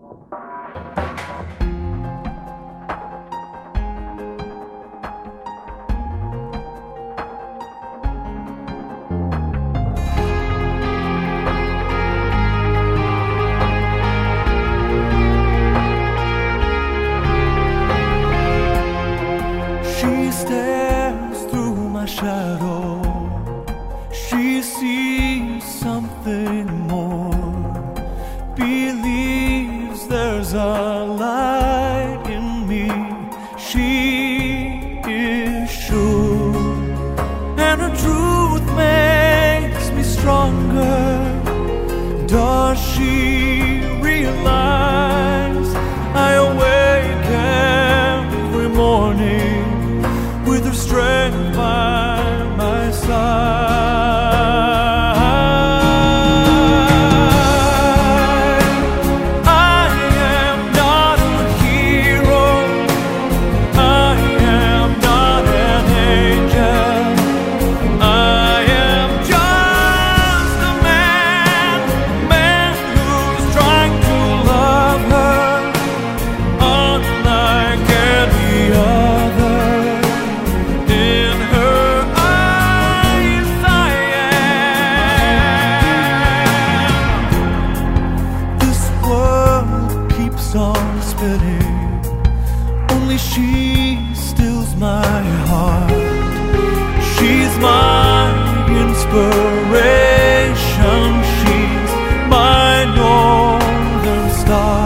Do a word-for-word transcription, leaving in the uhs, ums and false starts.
She stares through my shadow. She sees something more. Believes there's a light in me. She is sure, and her truth makes me stronger. Does she realize I awake every morning with her strength by my side? I am not a hero, I am not an angel, I am just a man, man who's trying to love her unlike any other. In her eyes I am. This world keeps on spinning, only she stills my heart. She's my inspiration, she's my northern star.